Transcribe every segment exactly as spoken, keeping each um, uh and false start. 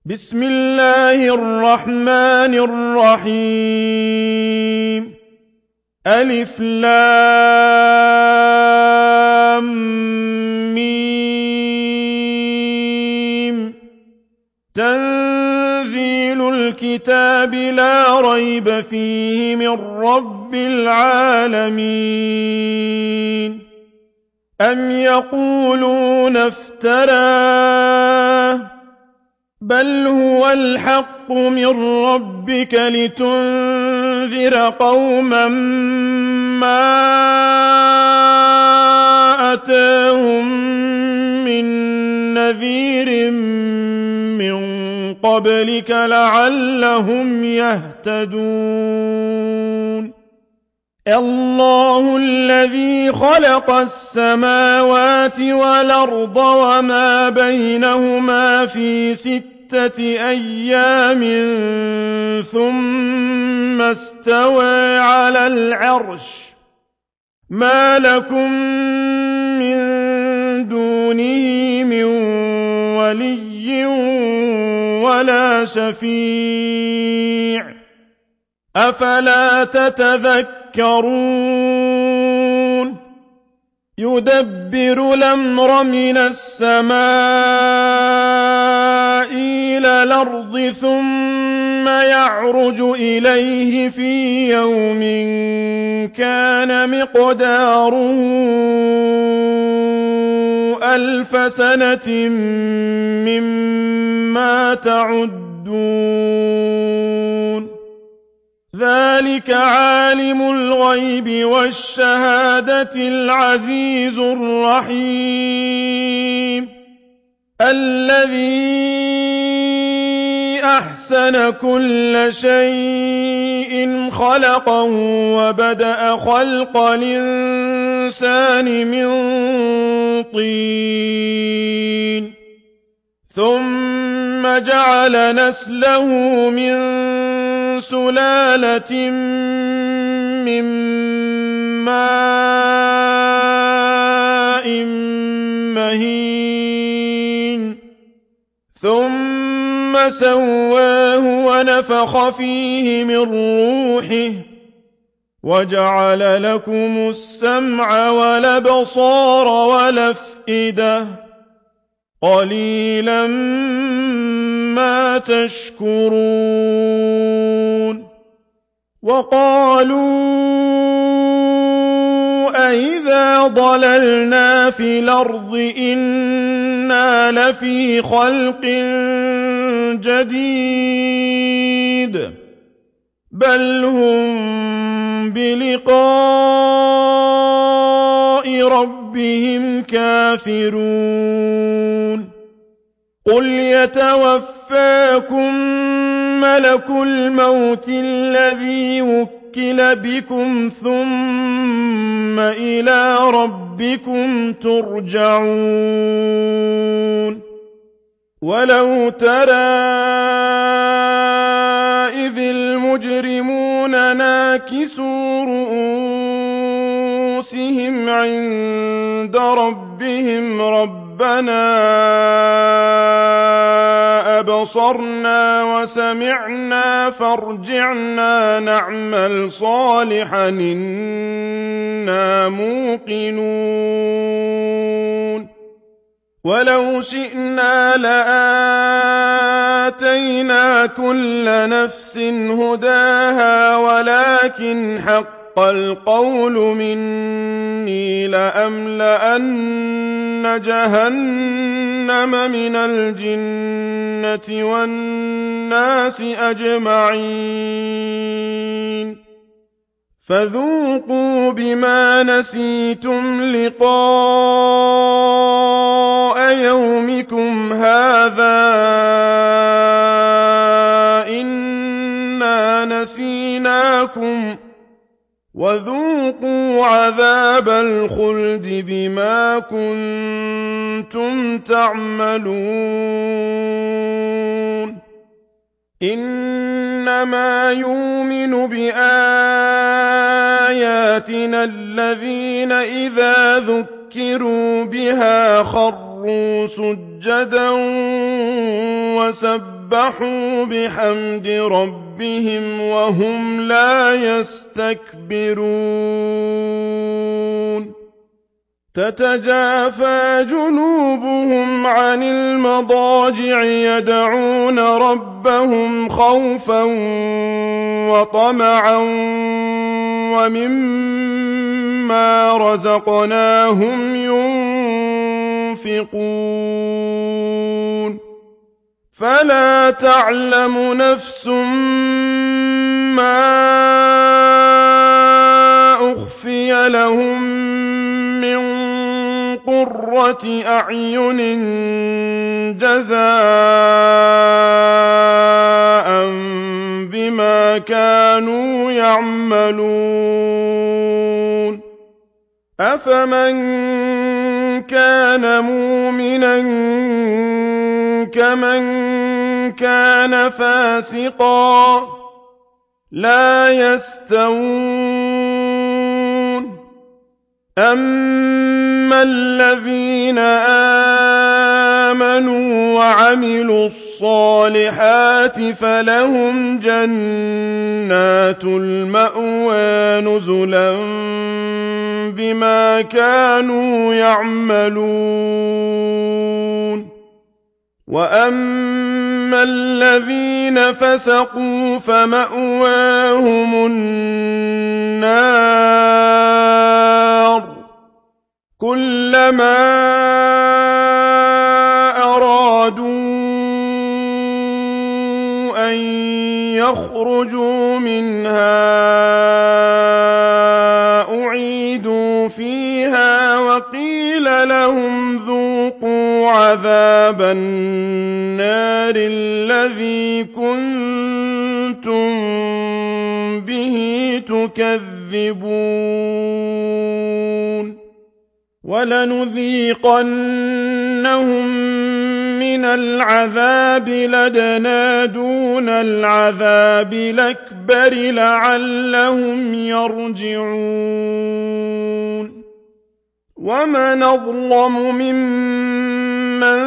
بسم الله الرحمن الرحيم ألف لام ميم تنزيل الكتاب لا ريب فيه من رب العالمين أم يقولون افتراه بل هو الحق من ربك لتنذر قوما ما أتاهم من نذير من قبلك لعلهم يهتدون الله الذي خلق السماوات والأرض وما بينهما في ستة أيام ثم استوى على العرش ما لكم من دونه من ولي ولا شفيع أفلا تتذكرون يدبر الأمر من السماء إلى الأرض ثم يعرج إليه في يوم كان مقداره ألف سنة مما تعدون ذلك عالم الغيب والشهادة العزيز الرحيم الذي أحسن كل شيء خلقه وبدأ خلق الإنسان من طين ثم جعل نسله من سلالة من ماء مهين ثم سواه ونفخ فيه من روحه وجعل لكم السمع والأبصار والأفئدة قليلا ما تشكرون وقالوا أئذا ضللنا في الأرض إنا لفي خلق جديد بل هم بلقاء ربهم كافرون قل يتوفاكم ملك الموت الذي وكل بكم ثم إلى ربكم ترجعون ولو ترى إذ المجرمون ناكسوا رؤوسهم عند ربهم ربنا أبصرنا وسمعنا فارجعنا نعمل صالحا إنا موقنون ولو شئنا لآتينا كل نفس هداها ولكن حق القول مني لأملأن جهنم من الجنة والناس أجمعين فذوقوا بما نسيتم لقاء يومكم هذا إنا نسيناكم وذوقوا عذاب الخلد بما كنتم تعملون إنما يؤمن بآياتنا الذين إذا ذكروا بها خروا سجدا وسبحوا سبحوا بحمد ربهم وهم لا يستكبرون تتجافى جنوبهم عن المضاجع يدعون ربهم خوفا وطمعا ومما رزقناهم ينفقون فلا تعلم نفس ما أخفي لهم من قرة أعين جزاء بما كانوا يعملون أفمن كان مؤمنا كمن كان فاسقا لا يستوون أما الذين آمنوا وعملوا الصالحات فلهم جنات المأوى نزلا بما كانوا يعملون وأما الذين فسقوا فمأواهم النار كلما أرادوا أن يخرجوا منها أعيدوا فيها وقيل لهم ذوقوا عذاب النار الذي كنتم به تكذبون ولنذيقنهم من العذاب لدنا دون العذاب الأكبر لعلهم يرجعون ومن أظلم ممن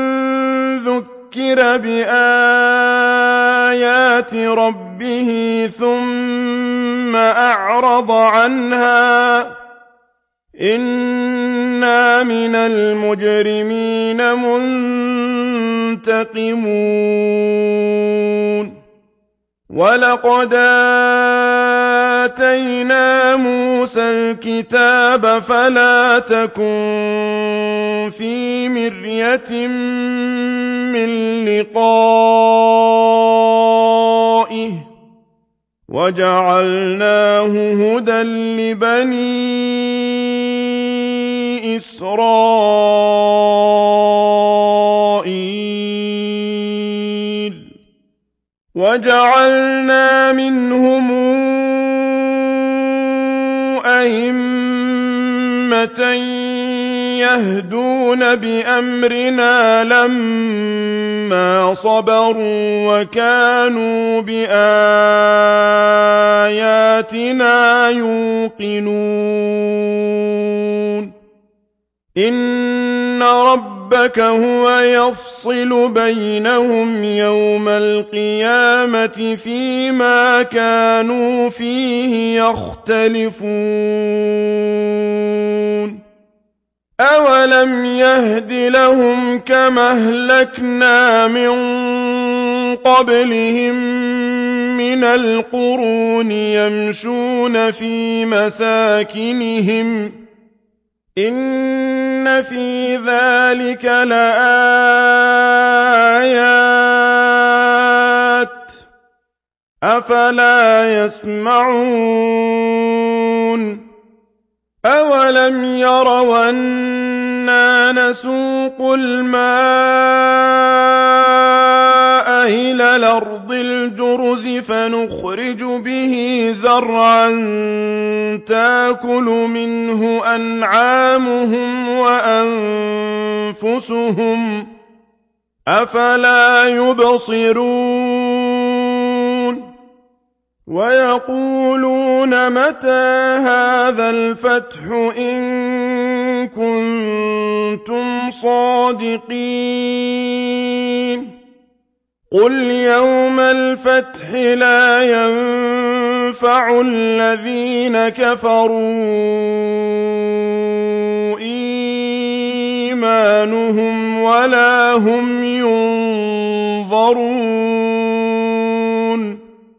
ذكر بآيات ربه ثم أعرض عنها إنا من المجرمين منتقمون ولقد آتينا موسى الكتاب فلا تكن في مرية من لقائه وجعلناه هدى لبني إسرائيل وجعلنا منهم أئمة يهدون بأمرنا لما صبروا وكانوا بآياتنا يوقنون إن ربك هو يفصل بينهم يوم القيامة فيما كانوا فيه يختلفون أولم يهد لهم كما أهلكنا من قبلهم من القرون يمشون في مساكنهم إن في ذلك لآيات أفلا يسمعون أولم يروا أنا نسوق الماء إلى الأرض الجرز فنخرج به زرعا تاكل منه أنعامهم وأنفسهم أفلا يبصرون ويقولون متى هذا الفتح إن كنتم صادقين قل يوم الفتح لا ينفع الذين كفروا إيمانهم ولا هم ينظرون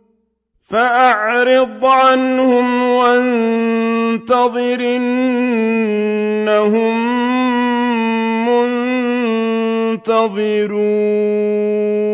فأعرض عنهم وانتظر إنهم منتظرون